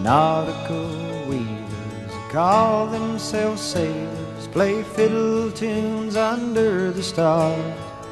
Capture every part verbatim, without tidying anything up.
nautical wheelers call themselves sailors, play fiddle tunes under the stars.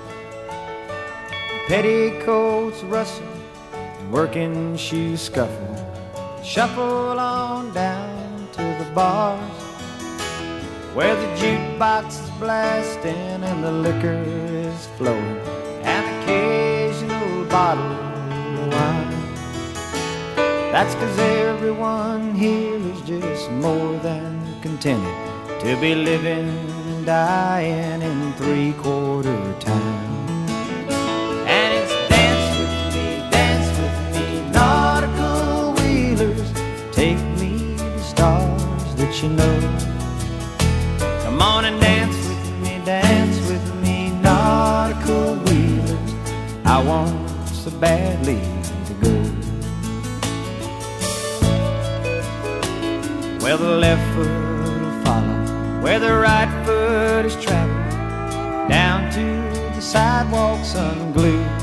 Petticoats rustle, working shoes scuffle, shuffle on down to the bars, where the jukebox is blasting and the liquor is flowing, and occasional bottle of wine. That's 'cause everyone here is just more than contented to be living and dying in three-quarter time. And it's dance with me, dance with me, nautical wheelers, take me to the stars that you know. Come on and dance with me, dance with me, nautical wheelers, I want so badly to go. Well, the left foot will follow where the right foot is traveling, down to the sidewalks unglued,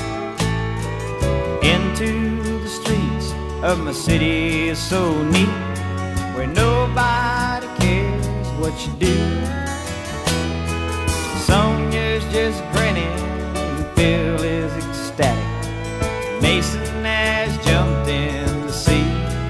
into the streets of my city is so neat, where nobody cares what you do. Sonia's just grinning and Phil is ecstatic. Mason has jumped in the sea,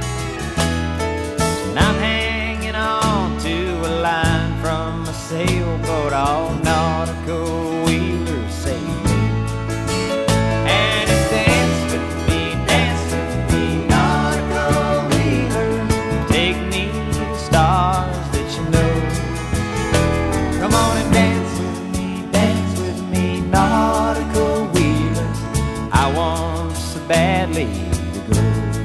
and I'm hanging on to a line from a sailboat, all nautical wheelers say me. And it's dance with me, dance with me, nautical wheelers, take me to the stars that you know. Come on and dance with me, dance with me, nautical wheelers, I want so badly to go.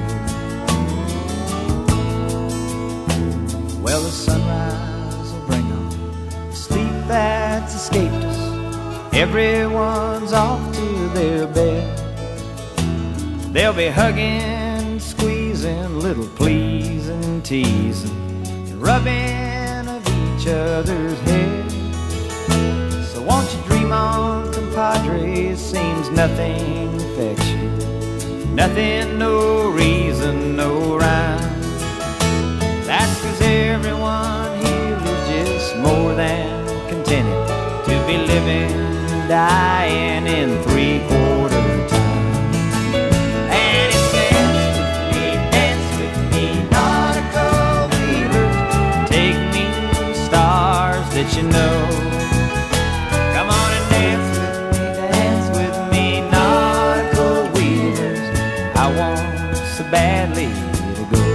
Well, the sunrise will bring on the sleep that's escaped us. Everyone's off to their bed. They'll be hugging, squeezing, little pleasing, teasing, and rubbing of each other's head. So won't you dream on, compadre, seems nothing affects you. Nothing, no reason, no rhyme. That's 'cause everyone here is just more than contented to be living, dying in three-quarter time. And it's dance with me, dance with me, nautical wheelers, take me to the stars that you know. Come on and dance with me, dance with me, nautical wheelers, I want so badly to go.